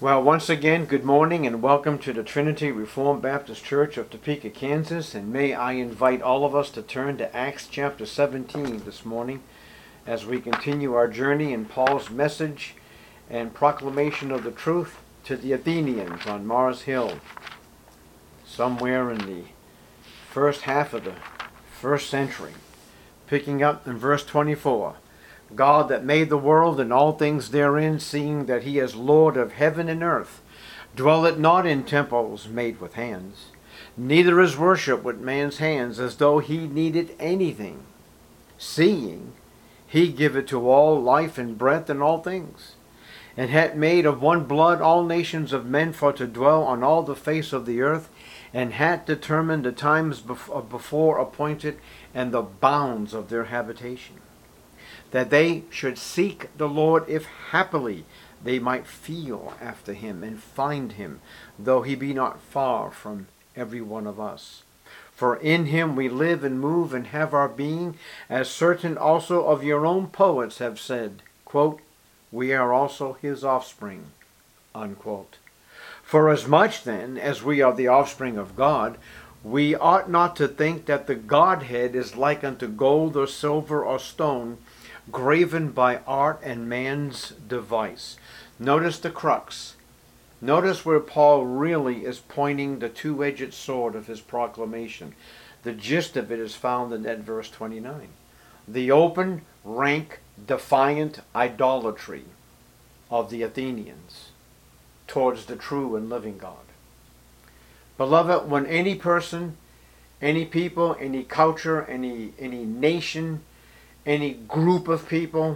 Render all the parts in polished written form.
Well, once again, good morning and welcome to the Trinity Reformed Baptist Church of Topeka, Kansas. And may I invite all of us to turn to Acts chapter 17 this morning as we continue our journey in Paul's message and proclamation of the truth to the Athenians on Mars Hill, somewhere in the first half of the first century. Picking up in verse 24. God that made the world and all things therein, seeing that he is Lord of heaven and earth, dwelleth not in temples made with hands, neither is worship with man's hands, as though he needed anything, seeing he giveth to all life and breath and all things, and hath made of one blood all nations of men for to dwell on all the face of the earth, and hath determined the times before appointed and the bounds of their habitation, that they should seek the Lord, if happily they might feel after him and find him, though he be not far from every one of us. For in him we live and move and have our being, as certain also of your own poets have said, quote, we are also his offspring, unquote. For as much then as we are the offspring of God, we ought not to think that the Godhead is like unto gold or silver or stone, graven by art and man's device. Notice the crux. Notice where Paul really is pointing the two-edged sword of his proclamation. The gist of it is found in that verse 29. The open, rank, defiant idolatry of the Athenians towards the true and living God. Beloved, when any person, any people, any culture, any nation, any group of people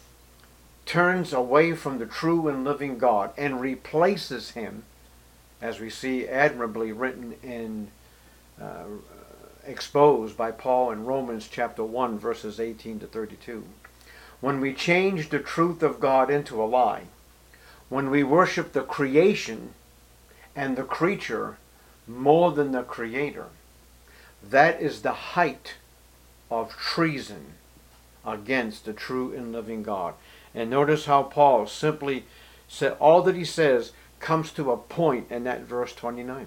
turns away from the true and living God and replaces him, as we see admirably written in exposed by Paul in Romans chapter 1 verses 18 to 32. When we change the truth of God into a lie, when we worship the creation and the creature more than the Creator, that is the height of treason against the true and living God. And notice how Paul simply said, all that he says comes to a point in that verse 29.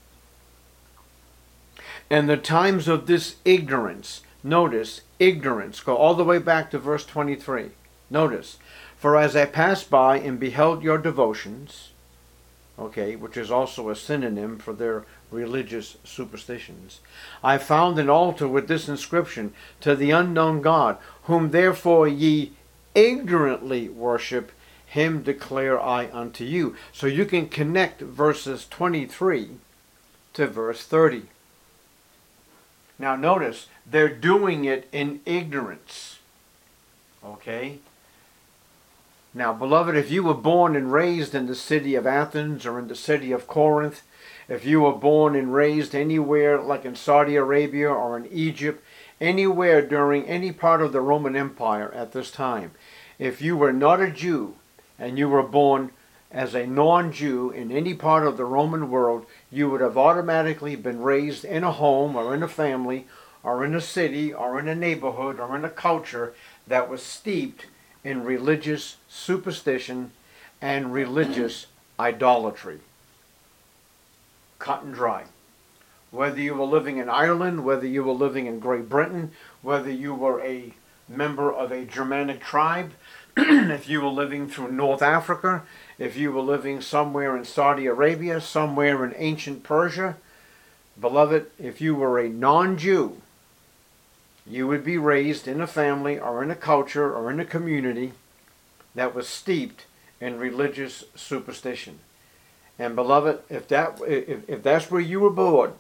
And the times of this ignorance, notice, ignorance, go all the way back to verse 23. Notice, for as I passed by and beheld your devotions, okay, which is also a synonym for their religious superstitions, I found an altar with this inscription, to the unknown God, whom therefore ye ignorantly worship, him declare I unto you. So you can connect verses 23 to verse 30. Now notice, they're doing it in ignorance. Okay? Now, beloved, if you were born and raised in the city of Athens or in the city of Corinth, if you were born and raised anywhere like in Saudi Arabia or in Egypt, anywhere during any part of the Roman Empire at this time, if you were not a Jew and you were born as a non-Jew in any part of the Roman world, you would have automatically been raised in a home or in a family or in a city or in a neighborhood or in a culture that was steeped in religious superstition and religious idolatry. Cut and dry. Whether you were living in Ireland, whether you were living in Great Britain, whether you were a member of a Germanic tribe, if you were living through North Africa, if you were living somewhere in Saudi Arabia, somewhere in ancient Persia, beloved, if you were a non-Jew, you would be raised in a family or in a culture or in a community that was steeped in religious superstition. And beloved, if that's where you were born,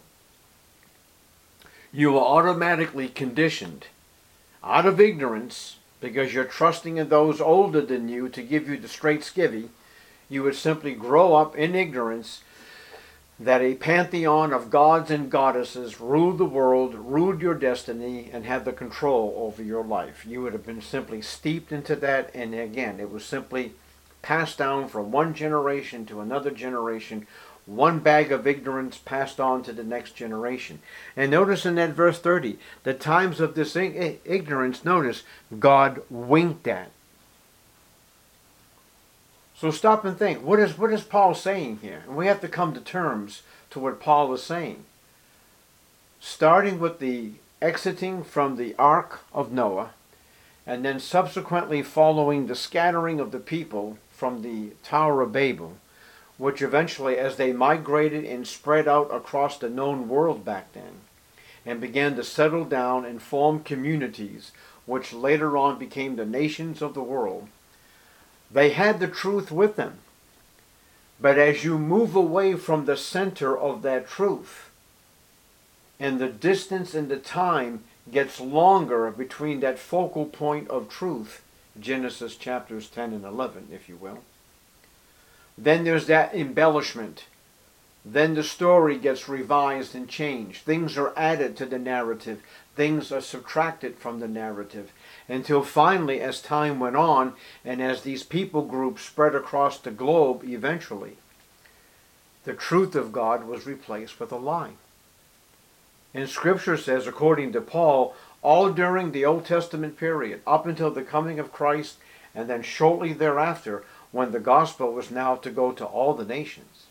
you were automatically conditioned out of ignorance, because you're trusting in those older than you to give you the straight skivvy. You would simply grow up in ignorance that a pantheon of gods and goddesses ruled the world, ruled your destiny, and had the control over your life. You would have been simply steeped into that, and again, it was simply passed down from one generation to another generation, one bag of ignorance passed on to the next generation. And notice in that verse 30, the times of this ignorance, notice, God winked at. So stop and think, what is Paul saying here? And we have to come to terms to what Paul is saying. Starting with the exiting from the Ark of Noah, and then subsequently following the scattering of the people from the Tower of Babel, which eventually, as they migrated and spread out across the known world back then, and began to settle down and form communities, which later on became the nations of the world, they had the truth with them. But as you move away from the center of that truth, and the distance and the time gets longer between that focal point of truth, Genesis chapters 10 and 11, if you will, then there's that embellishment. Then the story gets revised and changed. Things are added to the narrative. Things are subtracted from the narrative. Until finally, as time went on, and as these people groups spread across the globe eventually, the truth of God was replaced with a lie. And Scripture says, according to Paul, all during the Old Testament period, up until the coming of Christ, and then shortly thereafter, when the gospel was now to go to all the nations,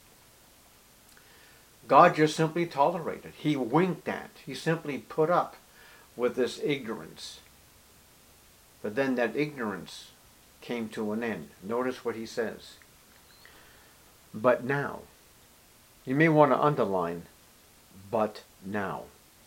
God just simply tolerated. He winked at. He simply put up with this ignorance. But then that ignorance came to an end. Notice what he says. But now. You may want to underline, but now.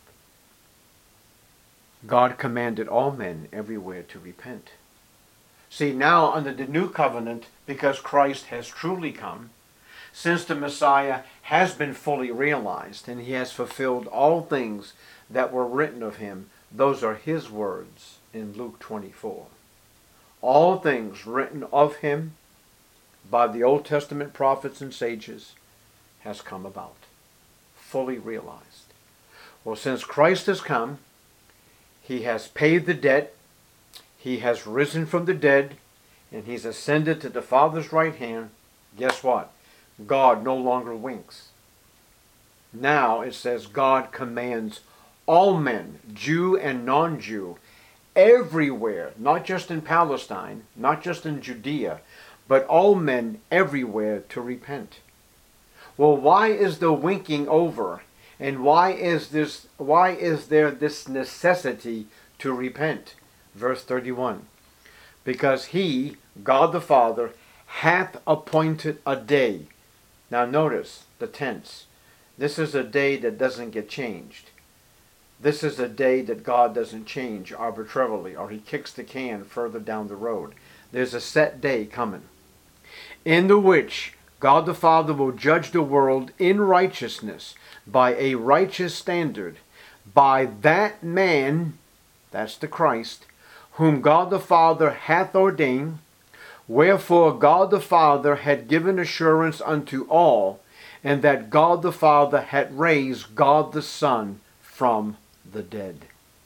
God commanded all men everywhere to repent. See, now under the new covenant, because Christ has truly come, since the Messiah has been fully realized and he has fulfilled all things that were written of him, those are his words in Luke 24. All things written of him by the Old Testament prophets and sages has come about, fully realized. Well, since Christ has come, he has paid the debt, he has risen from the dead, and he's ascended to the Father's right hand. Guess what? God no longer winks. Now it says God commands all men, Jew and non-Jew, everywhere, not just in Palestine, not just in Judea, but all men everywhere to repent. Well, why is the winking over? And why is there this necessity to repent? Verse 31. Because he, God the Father, hath appointed a day. Now notice the tense. This is a day that doesn't get changed. This is a day that God doesn't change arbitrarily, or he kicks the can further down the road. There's a set day coming, in the which God the Father will judge the world in righteousness by a righteous standard, by that man, that's the Christ, whom God the Father hath ordained. Wherefore God the Father had given assurance unto all, and that God the Father had raised God the Son from the dead.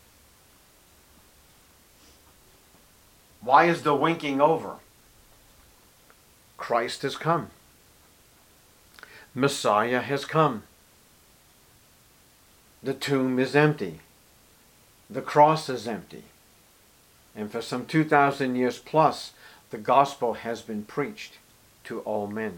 Why is the winking over? Christ has come. Messiah has come. The tomb is empty. The cross is empty. And for some 2,000 years plus, the gospel has been preached to all men.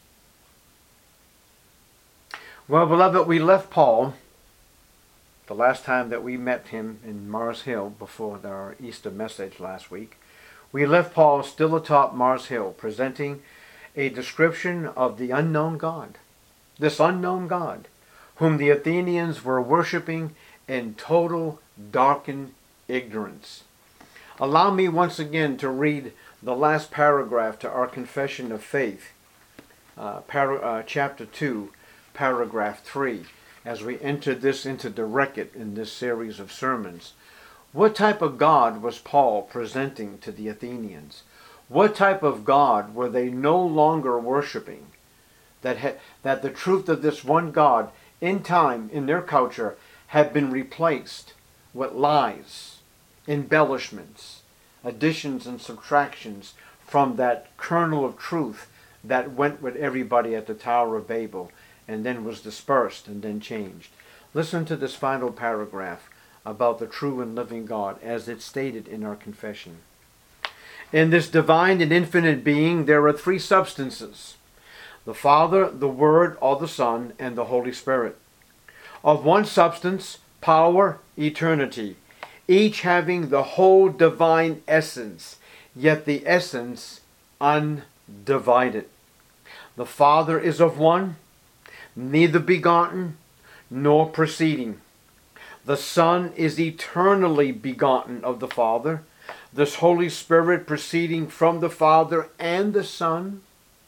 Well, beloved, we left Paul the last time that we met him in Mars Hill before our Easter message last week. We left Paul still atop Mars Hill, presenting a description of the unknown God. This unknown God, whom the Athenians were worshiping in total darkened ignorance. Allow me once again to read the last paragraph to our confession of faith, chapter 2, paragraph 3, as we enter this into the record in this series of sermons. What type of God was Paul presenting to the Athenians? What type of God were they no longer worshiping? That the truth of this one God, in time, in their culture, had been replaced with lies, embellishments, additions and subtractions from that kernel of truth that went with everybody at the Tower of Babel and then was dispersed and then changed. Listen to this final paragraph about the true and living God as it's stated in our confession. In this divine and infinite being, there are three substances: the Father, the Word, or the Son, and the Holy Spirit. Of one substance, power, eternity, each having the whole divine essence, yet the essence undivided. The Father is of one, neither begotten nor proceeding. The Son is eternally begotten of the Father, this Holy Spirit proceeding from the Father and the Son.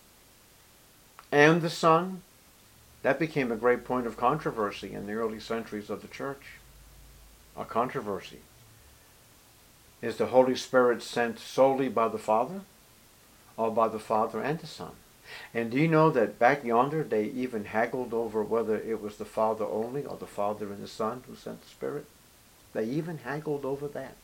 That became a great point of controversy in the early centuries of the church. A controversy. Is the Holy Spirit sent solely by the Father, or by the Father and the Son? And do you know that back yonder they even haggled over whether it was the Father only or the Father and the Son who sent the Spirit? They even haggled over that.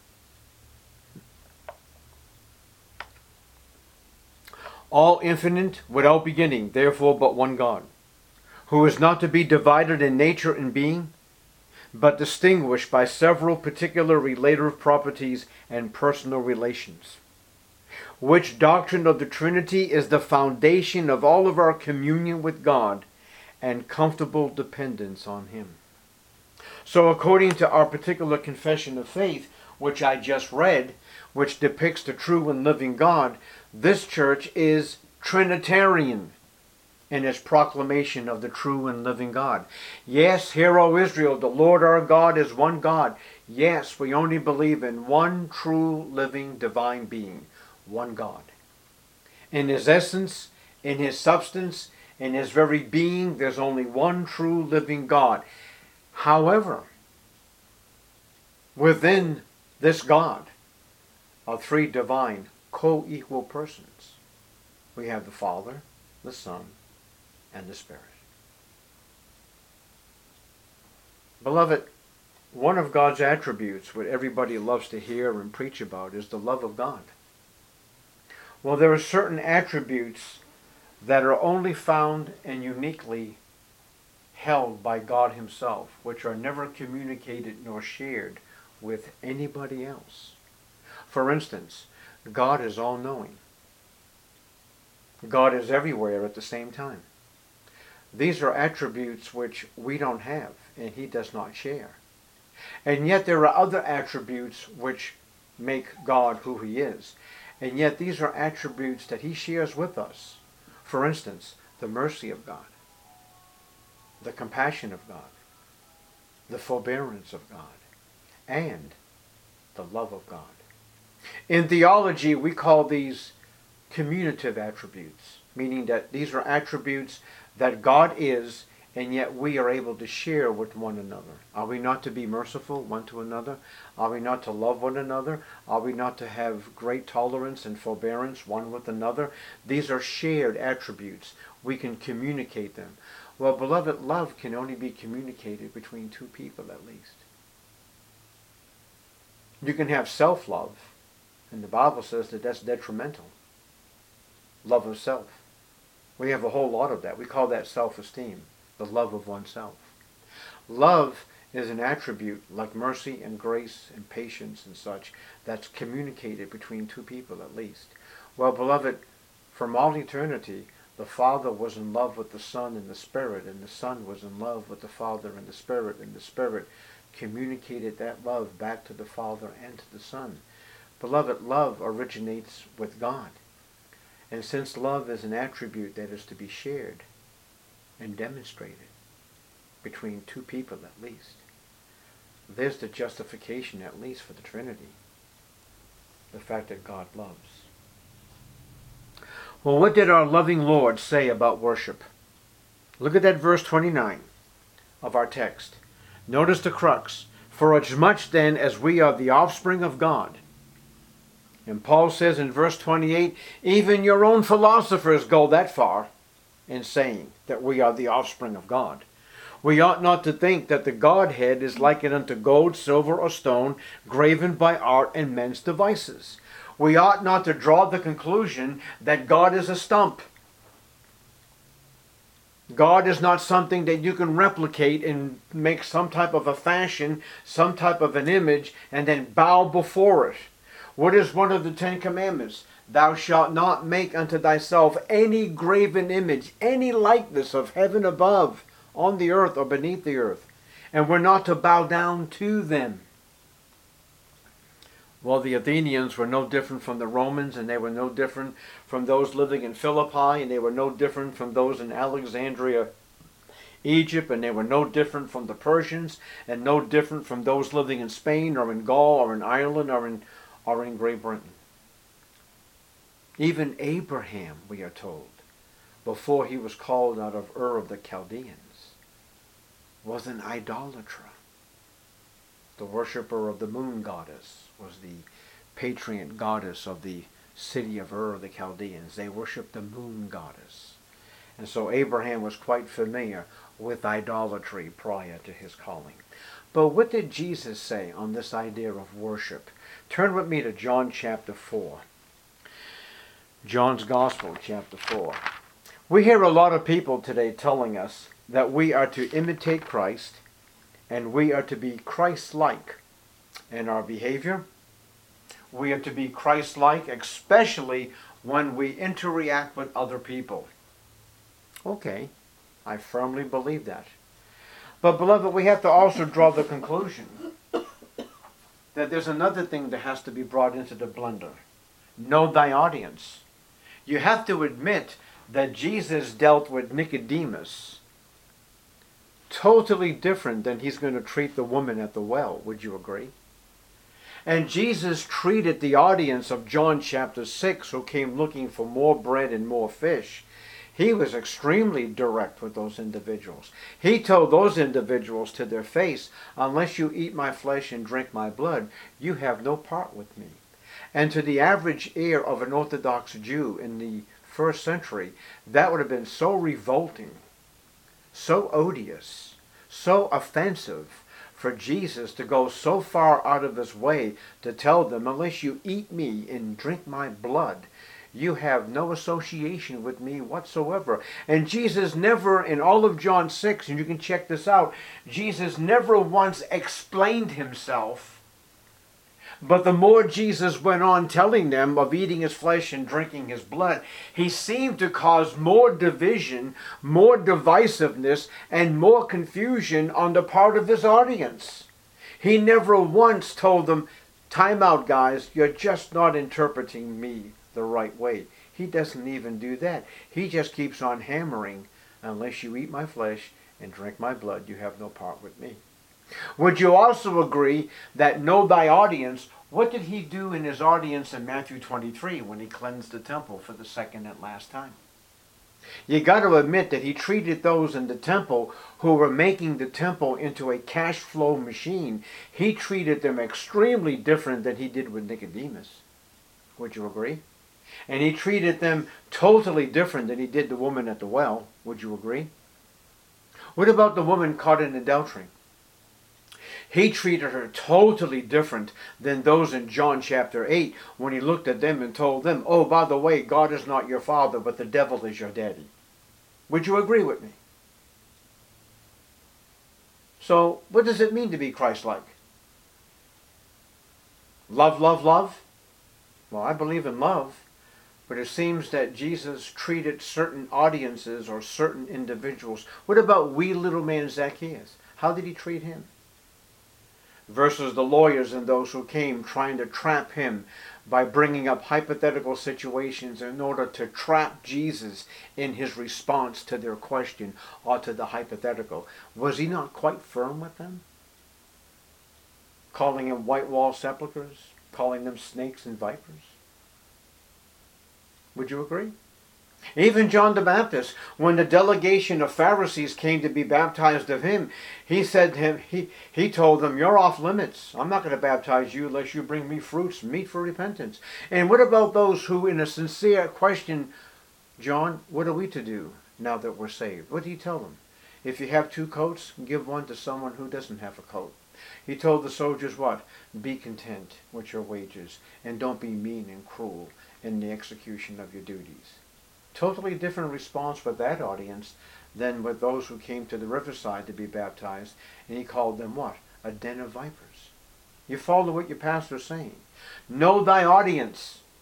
All infinite, without beginning, therefore but one God, who is not to be divided in nature and being, but distinguished by several particular relative properties and personal relations. Which doctrine of the Trinity is the foundation of all of our communion with God and comfortable dependence on Him. So according to our particular confession of faith, which I just read, which depicts the true and living God, this church is Trinitarian in its proclamation of the true and living God. Yes, hear, O Israel, the Lord our God is one God. Yes, we only believe in one true, living, divine being, one God. In His essence, in His substance, in His very being, there's only one true, living God. However, within this God are three divine, co-equal persons. We have the Father, the Son, and the Spirit. Beloved, one of God's attributes, what everybody loves to hear and preach about, is the love of God. Well, there are certain attributes that are only found and uniquely held by God Himself, which are never communicated nor shared with anybody else. For instance, God is all-knowing. God is everywhere at the same time. These are attributes which we don't have and He does not share. And yet there are other attributes which make God who He is. And yet these are attributes that He shares with us. For instance, the mercy of God, the compassion of God, the forbearance of God, and the love of God. In theology, we call these communicative attributes, meaning that these are attributes that God is, and yet we are able to share with one another. Are we not to be merciful one to another? Are we not to love one another? Are we not to have great tolerance and forbearance one with another? These are shared attributes. We can communicate them. Well, beloved, love can only be communicated between two people at least. You can have self-love, and the Bible says that that's detrimental. Love of self. We have a whole lot of that. We call that self-esteem, the love of oneself. Love is an attribute like mercy and grace and patience and such that's communicated between two people at least. Well, beloved, from all eternity, the Father was in love with the Son and the Spirit, and the Son was in love with the Father and the Spirit communicated that love back to the Father and to the Son. Beloved, love originates with God. And since love is an attribute that is to be shared and demonstrated between two people at least, there's the justification at least for the Trinity. The fact that God loves. Well, what did our loving Lord say about worship? Look at that verse 29 of our text. Notice the crux. For as much then as we are the offspring of God. And Paul says in verse 28, even your own philosophers go that far in saying that we are the offspring of God. We ought not to think that the Godhead is likened unto gold, silver, or stone, graven by art and men's devices. We ought not to draw the conclusion that God is a stump. God is not something that you can replicate and make some type of a fashion, some type of an image, and then bow before it. What is one of the Ten Commandments? Thou shalt not make unto thyself any graven image, any likeness of heaven above, on the earth, or beneath the earth. And we're not to bow down to them. Well, the Athenians were no different from the Romans, and they were no different from those living in Philippi, and they were no different from those in Alexandria, Egypt, and they were no different from the Persians, and no different from those living in Spain, or in Gaul, or in Ireland, or in Great Britain. Even Abraham, we are told, before he was called out of Ur of the Chaldeans, was an idolater. The worshipper of the moon goddess was the patriarch goddess of the city of Ur of the Chaldeans. They worshiped the moon goddess. And so Abraham was quite familiar with idolatry prior to his calling. But what did Jesus say on this idea of worship? Turn with me to John chapter 4. John's Gospel, chapter 4. We hear a lot of people today telling us that we are to imitate Christ and we are to be Christ-like in our behavior. We are to be Christ-like, especially when we interact with other people. Okay, I firmly believe that. But beloved, we have to also draw the conclusion that there's another thing that has to be brought into the blender. Know thy audience. You have to admit that Jesus dealt with Nicodemus totally different than he's going to treat the woman at the well. Would you agree? And Jesus treated the audience of John chapter 6 who came looking for more bread and more fish. He was extremely direct with those individuals. He told those individuals to their face, unless you eat my flesh and drink my blood, you have no part with me. And to the average ear of an Orthodox Jew in the first century, that would have been so revolting, so odious, so offensive for Jesus to go so far out of his way to tell them, unless you eat me and drink my blood, you have no association with me whatsoever. And Jesus never, in all of John 6, and you can check this out, Jesus never once explained himself. But the more Jesus went on telling them of eating his flesh and drinking his blood, he seemed to cause more division, more divisiveness, and more confusion on the part of his audience. He never once told them, time out guys, you're just not interpreting me the right way. He doesn't even do that. He just keeps on hammering, unless you eat my flesh and drink my blood, you have no part with me. Would you also agree that know thy audience? What did he do in his audience in Matthew 23 when he cleansed the temple for the second and last time? You got to admit that he treated those in the temple who were making the temple into a cash flow machine. He treated them extremely different than he did with Nicodemus. Would you agree? And he treated them totally different than he did the woman at the well. Would you agree? What about the woman caught in adultery? He treated her totally different than those in John chapter 8 when he looked at them and told them, oh, by the way, God is not your father, but the devil is your daddy. Would you agree with me? So, what does it mean to be Christ-like? Love, love, love? Well, I believe in love, but it seems that Jesus treated certain audiences or certain individuals. What about wee little man Zacchaeus? How did he treat him? Versus the lawyers and those who came trying to trap him by bringing up hypothetical situations in order to trap Jesus in his response to their question or to the hypothetical. Was he not quite firm with them? Calling them white wall sepulchres, calling them snakes and vipers? Would you agree? Even John the Baptist, when the delegation of Pharisees came to be baptized of him, he said to him, he told them, you're off limits. I'm not going to baptize you unless you bring me fruits, meat for repentance. And what about those who, in a sincere question, John, what are we to do now that we're saved? What did he tell them? If you have 2 coats, give one to someone who doesn't have a coat. He told the soldiers what? Be content with your wages, and don't be mean and cruel in the execution of your duties. Totally different response with that audience than with those who came to the riverside to be baptized, and he called them what? A den of vipers. You follow what your pastor's saying. Know thy audience.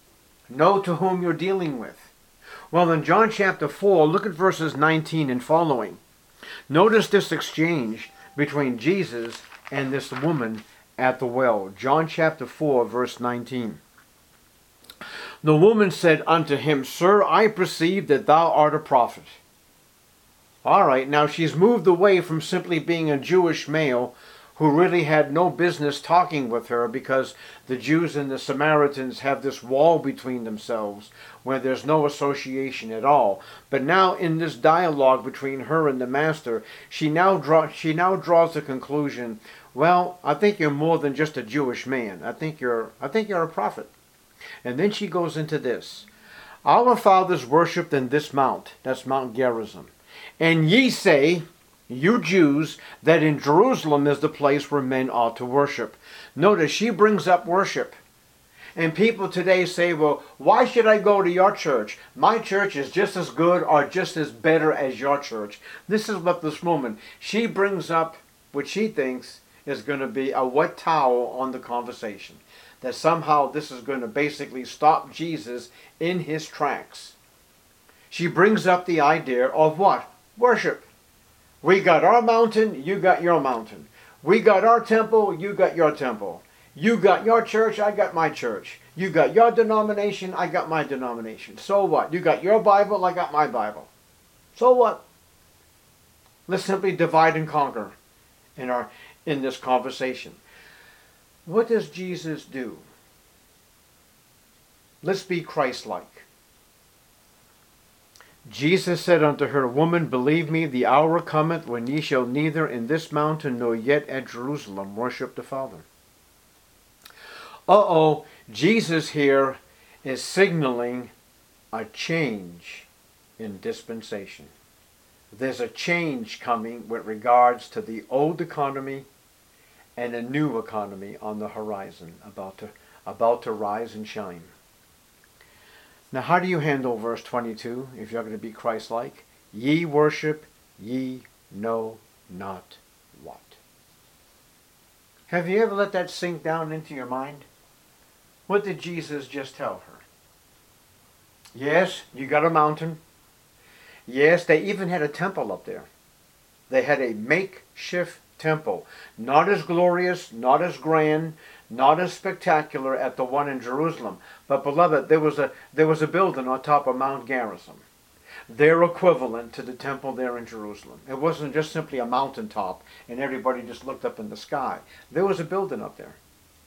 Know to whom you're dealing with. Well, in John chapter 4, look at verses 19 and following. Notice this exchange between Jesus and this woman at the well. John chapter 4, verse 19. The woman said unto him, Sir, I perceive that thou art a prophet. All right, now she's moved away from simply being a Jewish male who really had no business talking with her, because the Jews and the Samaritans have this wall between themselves where there's no association at all. But now in this dialogue between her and the master, she now draws the conclusion, well, I think you're more than just a Jewish man. I think you're a prophet. And then she goes into this. Our fathers worshipped in this mount, that's Mount Gerizim. And ye say, you Jews, that in Jerusalem is the place where men ought to worship. Notice she brings up worship. And people today say, well, why should I go to your church? My church is just as good or just as better as your church. This is what this woman, she brings up what she thinks is going to be a wet towel on the conversation. That somehow this is going to basically stop Jesus in his tracks. She brings up the idea of what? Worship. We got our mountain, you got your mountain. We got our temple, you got your temple. You got your church, I got my church. You got your denomination, I got my denomination. So what? You got your Bible, I got my Bible. So what? Let's simply divide and conquer in this conversation. What does Jesus do? Let's be Christ-like. Jesus said unto her, Woman, believe me, the hour cometh when ye shall neither in this mountain nor yet at Jerusalem worship the Father. Jesus here is signaling a change in dispensation. There's a change coming with regards to the old economy and a new economy on the horizon, about to rise and shine. Now, how do you handle verse 22 if you're going to be Christ-like? Ye worship, ye know not what. Have you ever let that sink down into your mind? What did Jesus just tell her? Yes, you got a mountain. Yes, they even had a temple up there. They had a makeshift temple. Not as glorious, not as grand, not as spectacular at the one in Jerusalem. But beloved, there was a building on top of Mount Gerizim. Their equivalent to the temple there in Jerusalem. It wasn't just simply a mountaintop and everybody just looked up in the sky. There was a building up there.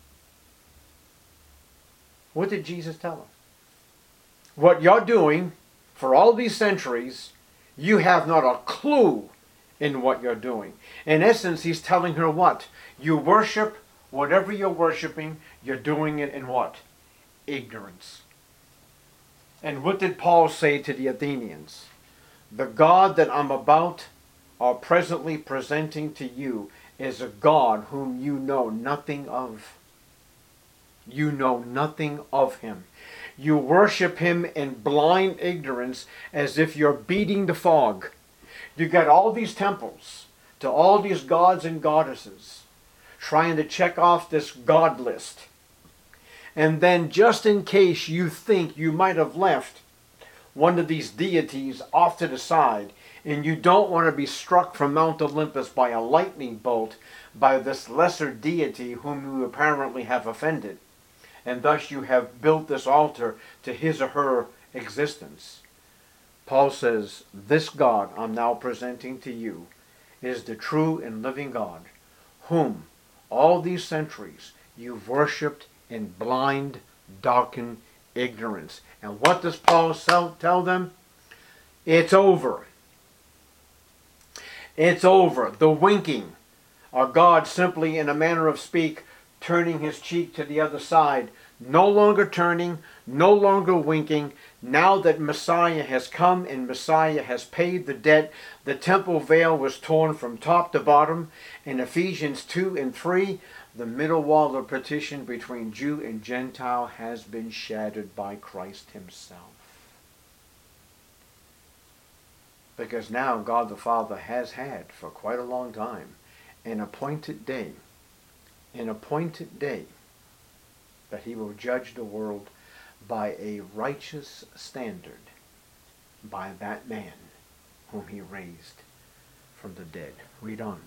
What did Jesus tell them? What you're doing for all these centuries, you have not a clue in what you're doing. In essence, he's telling her what? You worship whatever you're worshiping, you're doing it in what? Ignorance. And what did Paul say to the Athenians? The God that I'm about or presently presenting to you is a God whom you know nothing of. You know nothing of him. You worship him in blind ignorance as if you're beating the fog. You got all these temples to all these gods and goddesses trying to check off this God list. And then just in case you think you might have left one of these deities off to the side and you don't want to be struck from Mount Olympus by a lightning bolt by this lesser deity whom you apparently have offended, and thus you have built this altar to his or her existence. Paul says, this God I'm now presenting to you is the true and living God, whom all these centuries you've worshipped in blind, darkened ignorance. And what does Paul tell them? It's over. It's over. The winking, or God simply, in a manner of speak, turning his cheek to the other side, no longer turning, no longer winking. Now that Messiah has come and Messiah has paid the debt, the temple veil was torn from top to bottom. In Ephesians 2 and 3, the middle wall of partition between Jew and Gentile has been shattered by Christ himself. Because now God the Father has had for quite a long time an appointed day that he will judge the world by a righteous standard, by that man whom he raised from the dead. Read on.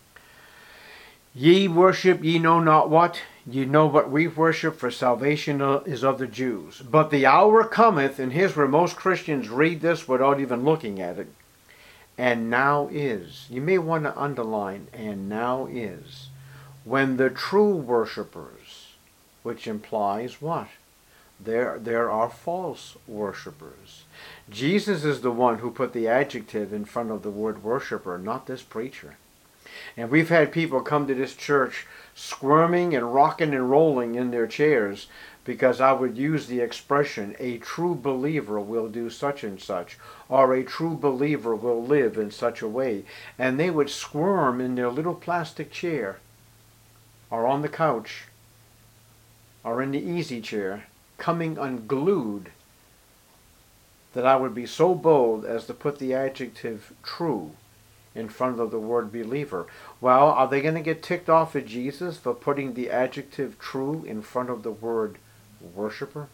Ye worship ye know not what, ye know what we worship, for salvation is of the Jews. But the hour cometh, and here's where most Christians read this without even looking at it, and now is. You may want to underline, and now is, when the true worshipers, which implies what? There are false worshipers. Jesus is the one who put the adjective in front of the word worshiper, not this preacher. And we've had people come to this church squirming and rocking and rolling in their chairs because I would use the expression, a true believer will do such and such, or a true believer will live in such a way. And they would squirm in their little plastic chair, or on the couch, or in the easy chair, coming unglued, that I would be so bold as to put the adjective true in front of the word believer. Well, are they going to get ticked off at Jesus for putting the adjective true in front of the word worshiper?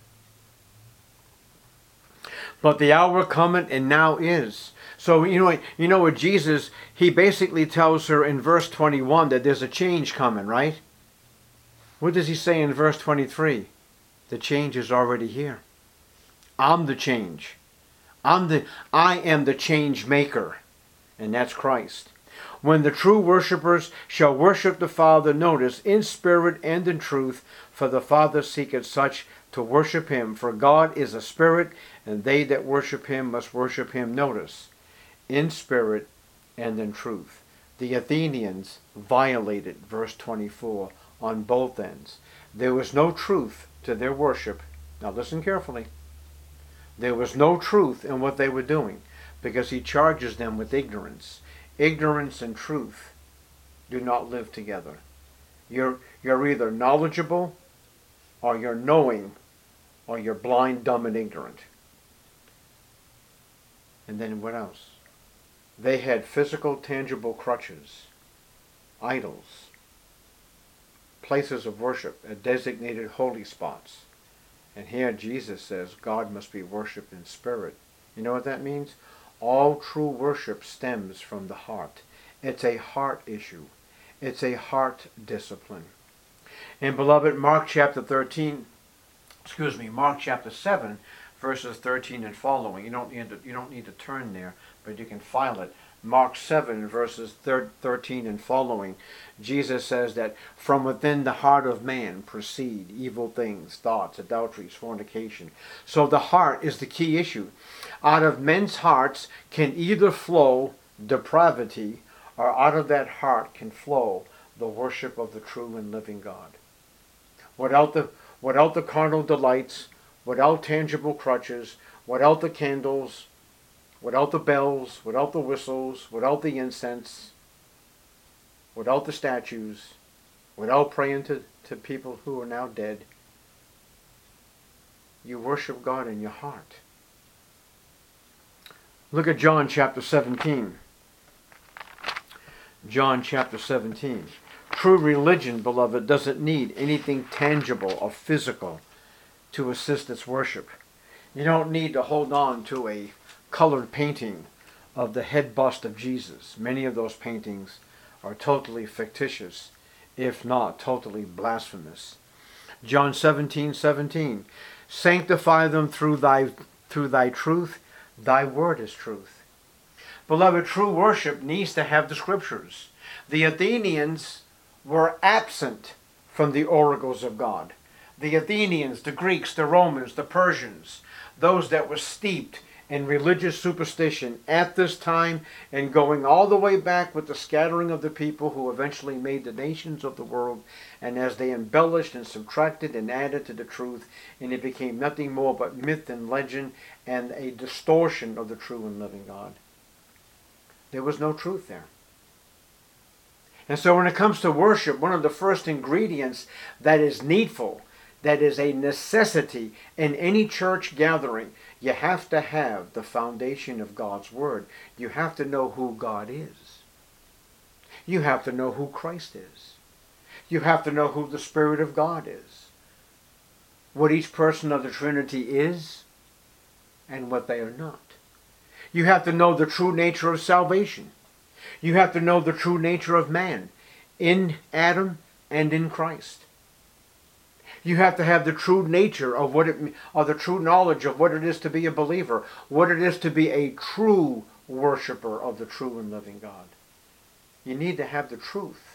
But the hour cometh, and now is. So you know what Jesus, he basically tells her in verse 21 that there's a change coming, right? What does he say in verse 23? The change is already here. I'm the change. I am the change maker. And that's Christ. When the true worshipers shall worship the Father, notice, in spirit and in truth, for the Father seeketh such to worship him. For God is a spirit, and they that worship him must worship him, notice, in spirit and in truth. The Athenians violated verse 24 on both ends. There was no truth to their worship. Now listen carefully. There was no truth in what they were doing, because he charges them with ignorance. Ignorance and truth do not live together. You're either knowledgeable, or you're knowing, or you're blind, dumb, and ignorant. And then what else? They had physical, tangible crutches, idols, places of worship, designated holy spots. And here Jesus says God must be worshipped in spirit. You know what that means? All true worship stems from the heart. It's a heart issue. It's a heart discipline. And beloved, Mark chapter 7, verses 13 and following. You don't need to turn there, but you can file it. Mark 7, verses 13 and following. Jesus says that from within the heart of man proceed evil things, thoughts, adulteries, fornication. So the heart is the key issue. Out of men's hearts can either flow depravity, or out of that heart can flow the worship of the true and living God. Without the carnal delights, without tangible crutches, without the candles, without the bells, without the whistles, without the incense, without the statues, without praying to people who are now dead, you worship God in your heart. Look at John chapter 17. John chapter 17. True religion, beloved, doesn't need anything tangible or physical to assist its worship. You don't need to hold on to a colored painting of the head bust of Jesus. Many of those paintings are totally fictitious, if not totally blasphemous. John 17:17. Sanctify them through thy truth. Thy word is truth. Beloved, true worship needs to have the scriptures. The Athenians were absent from the oracles of God. The Athenians, the Greeks, the Romans, the Persians, those that were steeped in religious superstition at this time, and going all the way back with the scattering of the people who eventually made the nations of the world, and as they embellished and subtracted and added to the truth, and it became nothing more but myth and legend and a distortion of the true and living God. There was no truth there. And so when it comes to worship, one of the first ingredients that is needful, that is a necessity in any church gathering, you have to have the foundation of God's Word. You have to know who God is. You have to know who Christ is. You have to know who the Spirit of God is. what each person of the Trinity is and what they are not. You have to know the true nature of salvation. You have to know the true nature of man in Adam and in Christ. You have to have the true nature of the true knowledge of what it is to be a believer, what it is to be a true worshiper of the true and living God. You need to have the truth.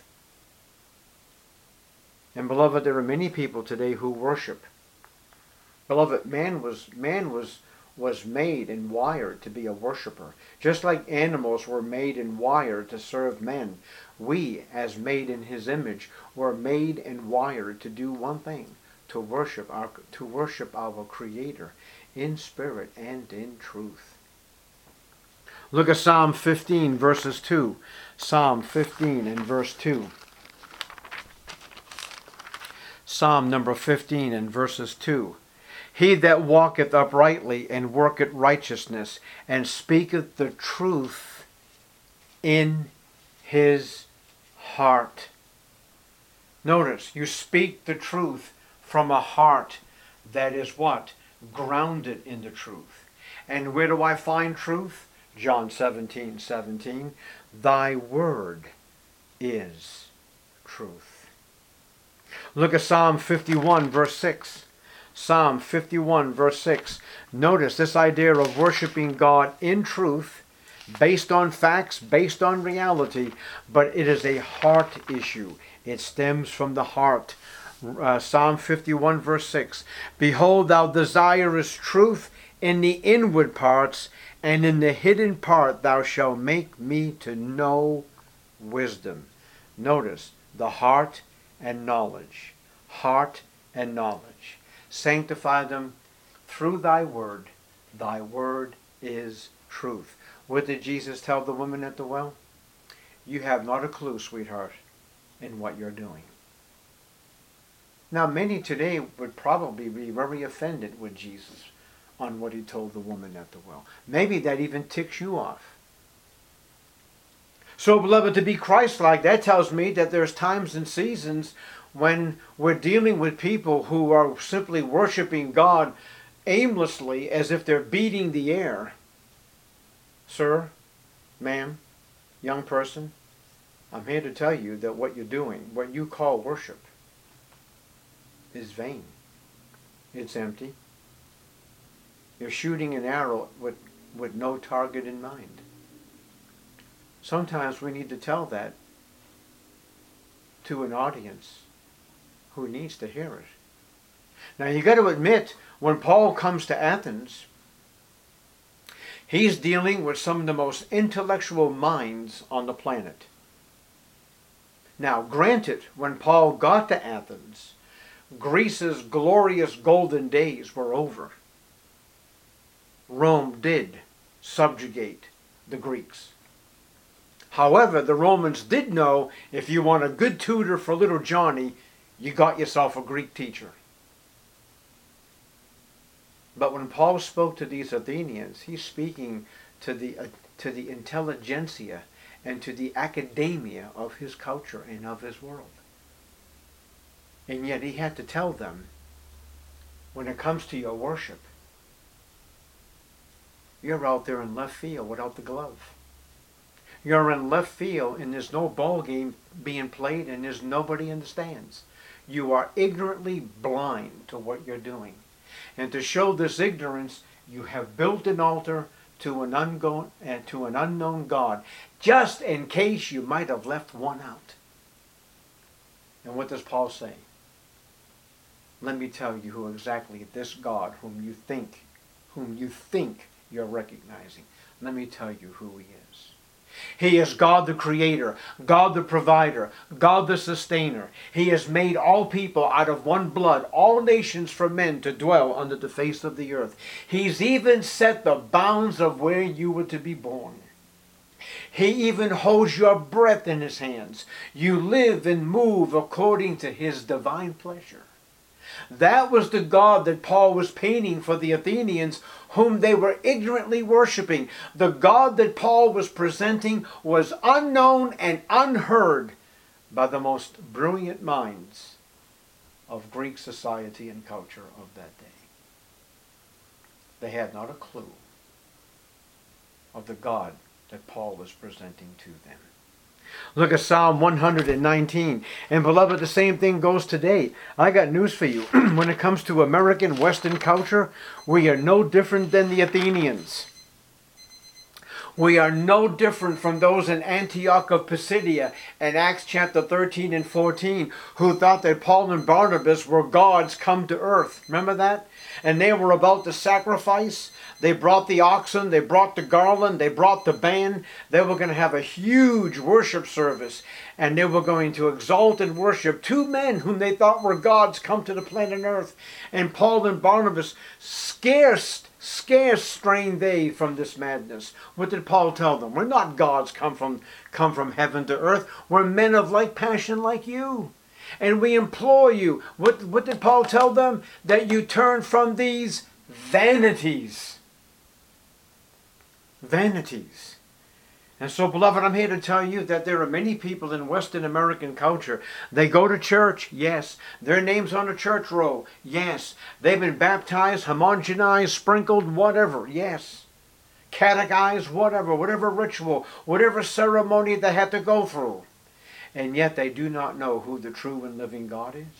And beloved, there are many people today who worship. Beloved, man was made and wired to be a worshiper. Just like animals were made and wired to serve men, we, as made in his image, were made and wired to do one thing, to worship our Creator in spirit and in truth. Look at Psalm 15, verses 2. Psalm 15 and verse 2. Psalm number 15 and verses 2. He that walketh uprightly and worketh righteousness and speaketh the truth in his heart. Notice, you speak the truth from a heart that is what? Grounded in the truth. And where do I find truth? John 17:17. Thy word is truth. Look at Psalm 51, verse 6. Psalm 51, verse 6. Notice this idea of worshiping God in truth, based on facts, based on reality, but it is a heart issue. It stems from the heart. Psalm 51, verse 6. Behold, thou desirest truth in the inward parts, and in the hidden part thou shalt make me to know wisdom. Notice the heart and knowledge. Heart and knowledge. Sanctify them through thy word. Thy word is truth. What did Jesus tell the woman at the well? You have not a clue, sweetheart, in what you're doing. Now, many today would probably be very offended with Jesus on what he told the woman at the well. Maybe that even ticks you off. So, beloved, to be Christ-like, that tells me that there's times and seasons when we're dealing with people who are simply worshiping God aimlessly as if they're beating the air. Sir, ma'am, young person, I'm here to tell you that what you're doing, what you call worship, is vain. It's empty. You're shooting an arrow with no target in mind. Sometimes we need to tell that to an audience who needs to hear it. Now you got to admit, when Paul comes to Athens, he's dealing with some of the most intellectual minds on the planet. Now granted, when Paul got to Athens, Greece's glorious golden days were over. Rome did subjugate the Greeks. However, the Romans did know if you want a good tutor for little Johnny, you got yourself a Greek teacher. But when Paul spoke to these Athenians, he's speaking to the intelligentsia and to the academia of his culture and of his world. And yet he had to tell them, when it comes to your worship, you're out there in left field without the glove. You're in left field and there's no ball game being played and there's nobody in the stands. You are ignorantly blind to what you're doing. And to show this ignorance, you have built an altar to an unknown God, just in case you might have left one out. And what does Paul say? Let me tell you who exactly this God whom you think you're recognizing. Let me tell you who he is. He is God the Creator, God the Provider, God the Sustainer. He has made all people out of one blood, all nations for men to dwell under the face of the earth. He's even set the bounds of where you were to be born. He even holds your breath in his hands. You live and move according to his divine pleasure. That was the God that Paul was painting for the Athenians, whom they were ignorantly worshiping. The God that Paul was presenting was unknown and unheard by the most brilliant minds of Greek society and culture of that day. They had not a clue of the God that Paul was presenting to them. Look at Psalm 119. And beloved, the same thing goes today. I got news for you. When it comes to American Western culture, we are no different than the Athenians. We are no different from those in Antioch of Pisidia in Acts chapter 13 and 14 who thought that Paul and Barnabas were gods come to earth. Remember that? And they were about to sacrifice. They brought the oxen, they brought the garland, they brought the band. They were going to have a huge worship service. And they were going to exalt and worship two men whom they thought were gods come to the planet earth. And Paul and Barnabas scarce strained they from this madness. What did Paul tell them? We're not gods come from heaven to earth. We're men of like passion like you. And we implore you. What did Paul tell them? That you turn from these vanities. Vanities. And so, beloved, I'm here to tell you that there are many people in Western American culture. They go to church, yes. Their name's on a church roll, yes. They've been baptized, homogenized, sprinkled, whatever, yes. Catechized, whatever ritual, whatever ceremony they had to go through. And yet they do not know who the true and living God is.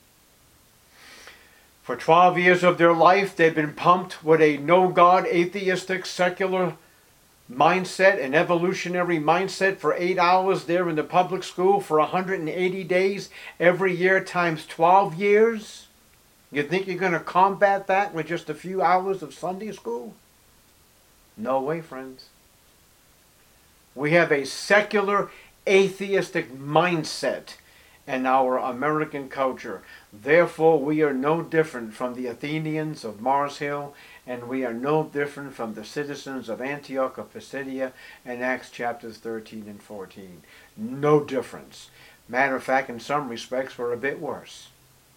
For 12 years of their life, they've been pumped with a no-God, atheistic, secular mindset, an evolutionary mindset for 8 hours there in the public school for 180 days every year times 12 years. You think you're going to combat that with just a few hours of Sunday school? No way, friends. We have a secular, atheistic mindset in our American culture. Therefore, we are no different from the Athenians of Mars Hill, and we are no different from the citizens of Antioch of Pisidia in Acts chapters 13 and 14. No difference. Matter of fact, in some respects, we're a bit worse.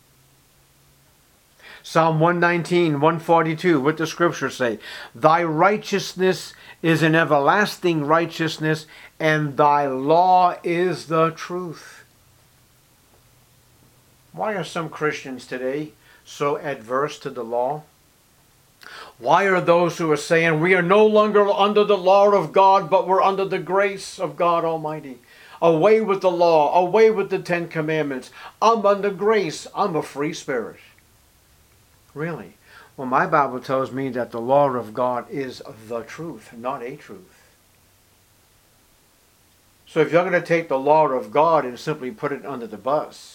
Psalm 119, 142, what does Scripture say? Thy righteousness is an everlasting righteousness, and thy law is the truth. Why are some Christians today so adverse to the law? Why are those who are saying we are no longer under the law of God, but we're under the grace of God Almighty? Away with the law, away with the 10 Commandments. I'm under grace. I'm a free spirit. Really? Well, my Bible tells me that the law of God is the truth, not a truth. So if you're going to take the law of God and simply put it under the bus,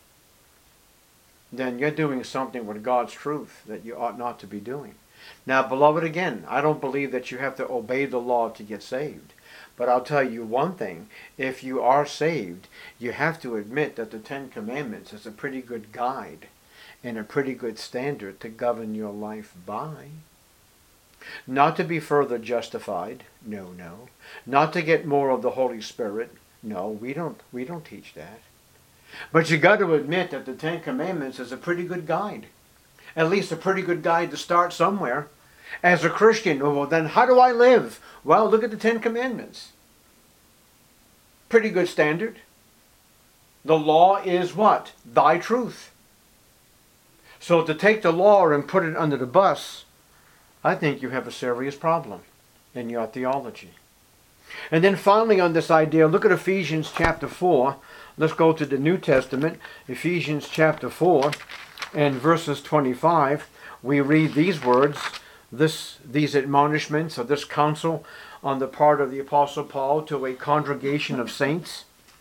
then you're doing something with God's truth that you ought not to be doing. Now, beloved, again, I don't believe that you have to obey the law to get saved. But I'll tell you one thing. If you are saved, you have to admit that the 10 Commandments is a pretty good guide and a pretty good standard to govern your life by. Not to be further justified. No. Not to get more of the Holy Spirit. No, we don't teach that. But you got to admit that the 10 Commandments is a pretty good guide. At least a pretty good guide to start somewhere. As a Christian, well then how do I live? Well, look at the 10 Commandments. Pretty good standard. The law is what? Thy truth. So to take the law and put it under the bus, I think you have a serious problem in your theology. And then finally on this idea, look at Ephesians chapter 4. Let's go to the New Testament, Ephesians chapter 4 and verses 25. We read these words, these admonishments or this counsel on the part of the Apostle Paul to a congregation of saints.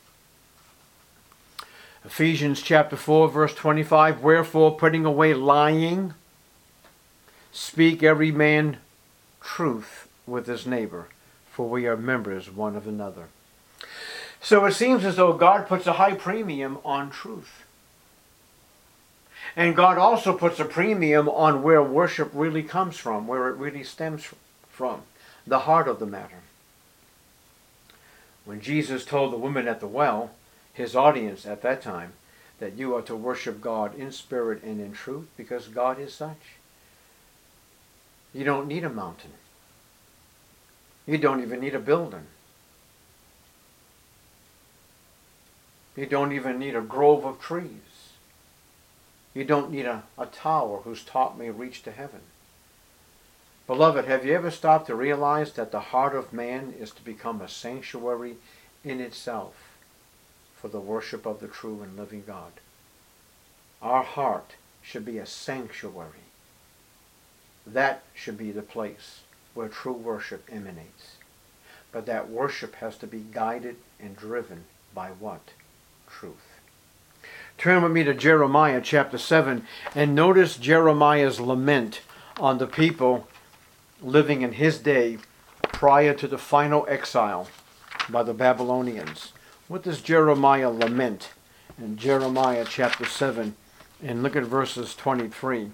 Ephesians chapter 4 verse 25, wherefore putting away lying, speak every man truth with his neighbor, for we are members one of another. So it seems as though God puts a high premium on truth. And God also puts a premium on where worship really comes from, where it really stems from, the heart of the matter. When Jesus told the woman at the well, his audience at that time, that you are to worship God in spirit and in truth, because God is such. You don't need a mountain. You don't even need a building. You don't even need a grove of trees. You don't need a tower whose top may reach to heaven. Beloved, have you ever stopped to realize that the heart of man is to become a sanctuary in itself for the worship of the true and living God? Our heart should be a sanctuary. That should be the place where true worship emanates. But that worship has to be guided and driven by what? Truth. Turn with me to Jeremiah chapter 7 and notice Jeremiah's lament on the people living in his day prior to the final exile by the Babylonians. What does Jeremiah lament in Jeremiah chapter 7? And look at verses 23.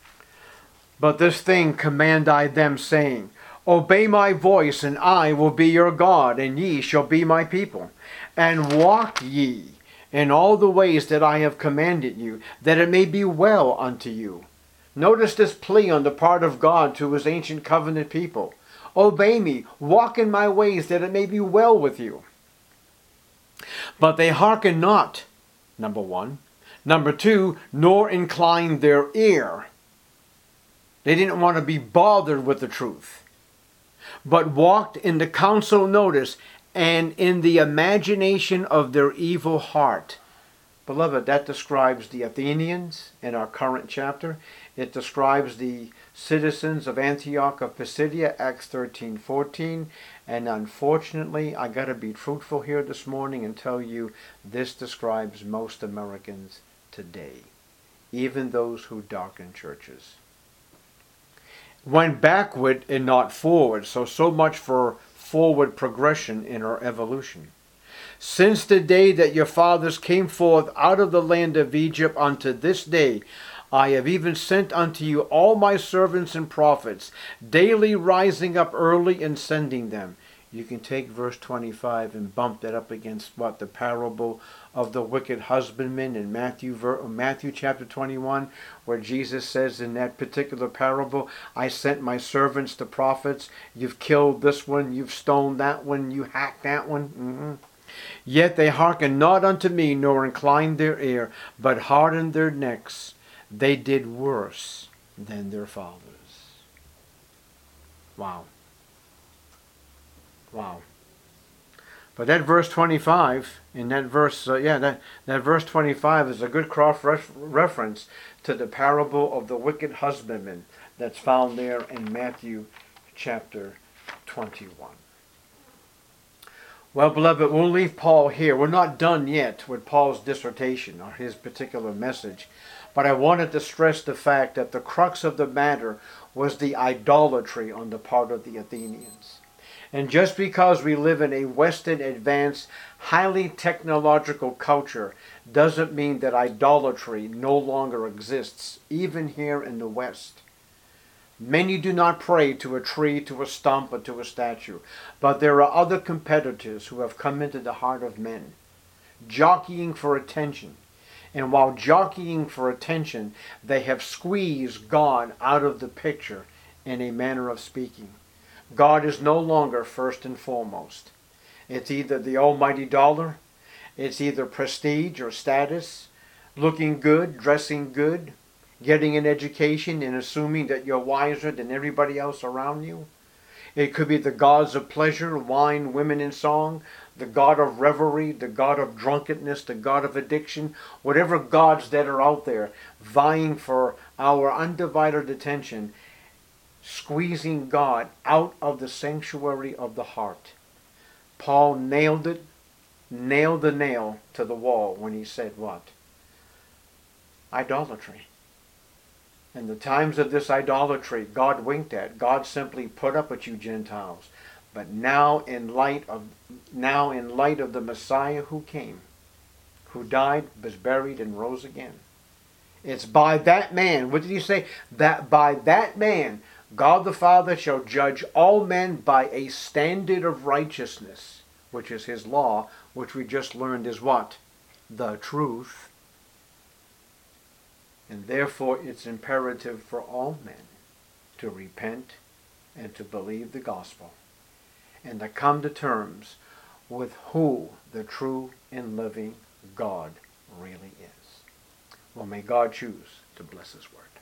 But this thing command I them, saying, Obey my voice, and I will be your God, and ye shall be my people. And walk ye in all the ways that I have commanded you, that it may be well unto you. Notice this plea on the part of God to his ancient covenant people. Obey me, walk in my ways, that it may be well with you. But they hearken not, number one. Number two, nor incline their ear. They didn't want to be bothered with the truth, but walked in the counsel, notice, and in the imagination of their evil heart. Beloved, that describes the Athenians in our current chapter. It describes the citizens of Antioch of Pisidia, Acts 13:14. And unfortunately, I got to be truthful here this morning and tell you this describes most Americans today, even those who darken churches. Went backward and not forward. So much for forward progression in our evolution. Since the day that your fathers came forth out of the land of Egypt unto this day, I have even sent unto you all my servants and prophets, daily rising up early and sending them. You can take verse 25 and bump that up against what? The parable of the wicked husbandman in Matthew chapter 21, where Jesus says in that particular parable, I sent my servants the prophets, you've killed this one, you've stoned that one, you hacked that one. Yet they hearken not unto me, nor inclined their ear, but hardened their necks. They did worse than their fathers. Wow. Wow. But that verse 25, in that verse, that verse 25 is a good cross-reference to the parable of the wicked husbandman that's found there in Matthew chapter 21. Well, beloved, we'll leave Paul here. We're not done yet with Paul's dissertation or his particular message. But I wanted to stress the fact that the crux of the matter was the idolatry on the part of the Athenians. And just because we live in a Western advanced, highly technological culture doesn't mean that idolatry no longer exists, even here in the West. Many do not pray to a tree, to a stump, or to a statue. But there are other competitors who have come into the heart of men, jockeying for attention. And while jockeying for attention, they have squeezed God out of the picture in a manner of speaking. God is no longer first and foremost. It's either the almighty dollar, it's either prestige or status, looking good, dressing good, getting an education and assuming that you're wiser than everybody else around you. It could be the gods of pleasure, wine, women, and song, the god of revelry, the god of drunkenness, the god of addiction, whatever gods that are out there vying for our undivided attention, squeezing God out of the sanctuary of the heart. Paul nailed the nail to the wall when he said what? Idolatry. In the times of this idolatry, God winked at. God simply put up with you Gentiles. But now in light of the Messiah who came, who died, was buried, and rose again, it's by that man, what did he say? That by that man, God the Father shall judge all men by a standard of righteousness, which is his law, which we just learned is what? The truth. And therefore it's imperative for all men to repent and to believe the gospel and to come to terms with who the true and living God really is. Or may God choose to bless His word.